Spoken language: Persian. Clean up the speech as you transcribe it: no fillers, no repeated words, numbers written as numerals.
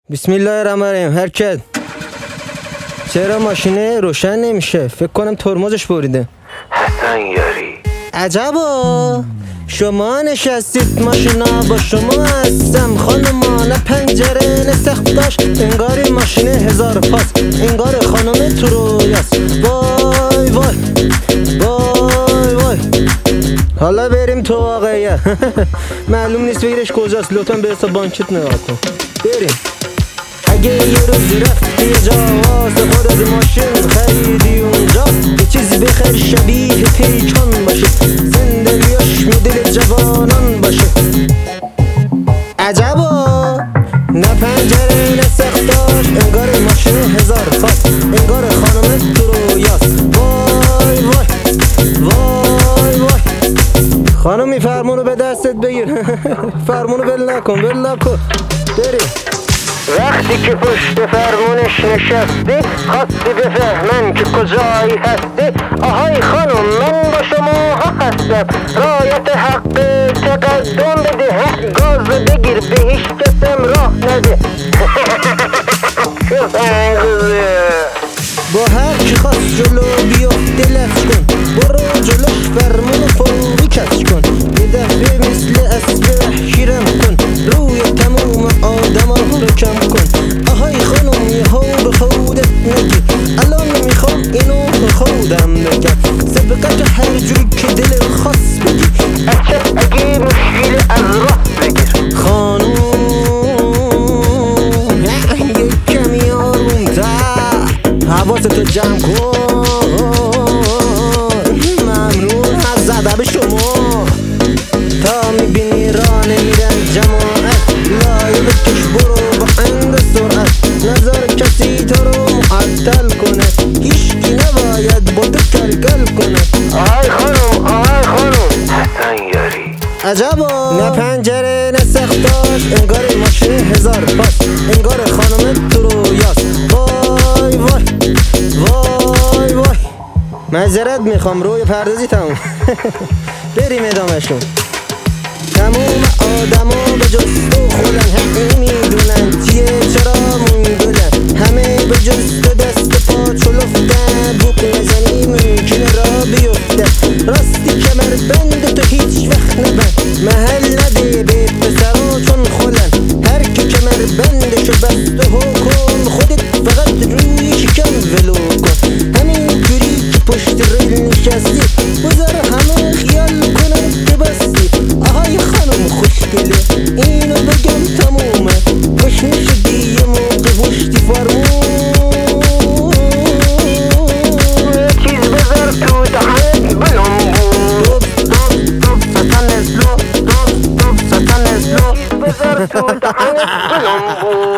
بسم الله الرحمن الرحیم. حرکت. چرا ماشینه روشن نمیشه؟ فکر کنم ترمزش بریده. حسن یاری عجبا، شما نشستید ماشینا با شما هستم خانما، نه پنجره نه سقفش، انگار این ماشینه هزار پاس، انگار خانم تو رویاست. وای وای وای وای. حالا بریم تو واقعیه. معلوم نیست بگیرش کجاست، لطفا به حساب بانکت نگاه کن. بریم. اگه یه روزی رفتی یه جا واسه خودت ماشین خریدی اونجا، یه چیزی بخر شبیه پیکان باشه، زندگیاش مدل جوانان باشه. عجبا، نه پنجره نه سقفش، انگار ماشین هزار پاس، انگار خانم تو رویاست. وای وای وای وای. خانمی فرمونو به دستت بگیر. فرمونو ول نکن، ول نکن. بریم. وقتی که پشت فرمونش نشستی، خواستی بفهمن که کجایی هستی. آهای خانم، من با شما حق هستم، رایت حق تقدم بده، گاز بگیر به هیچ کسم راه نده. با هر کی خواست جلو بیفته لفظ کن، برو جلوش فرمون فوری کش کن، یه دفعه مثل اسب وحشیرم کن، روی تموم آدم ها رو کم کن. آهای خانم یه ها به خودت نگی، الان میخوام اینو به خودم بگم، سبقه که هر جوی که دل خواست بگی، اچه اگه مشکل از راه بگیر. خانم یه کمی آرومتر، حواستو جمع کن. ممنون از ادب شما. تا میبینی راه نمیرن جماعت، لایه بکش برو با عند سرعت، نظر کسی تو رو معطل کنه، هیچکی نباید با تو کلکل کنه. آهای خانم، آهای خانم. حسن یاری عجبا، نه پنجره نه سقفش، انگار ماشین هزار پاس، انگار خانم تو رویاست. وای وای وای وای. معذرت میخوام، روی پردازی تموم. بریم ادامهشون. تموم آدما به جز تو خودن، همه میدونن چیه چرا موندولن، همه به جز تو دست پا چلفتن، بوق نزنی ممکنه را بیفته، راستی کمر بند تو هیچ وقت نبند، محل نده به پسرا چون خودن، هر کی کمر بندشو بست و کن، خودت فقط روی شکم ولو کن، همین جوری که پشت ریل نشستی، بذار همه خیال کنن که بستی. آهای خانم خوشگله، اینو بگم تمومه، گشنه شدی یه موقع پشتی فرمون، یه چیز بذار تو دهنت بلنبون، دوب ساتن اسلو، دوب ساتن اسلو، بذار تو دهنت بلنبون.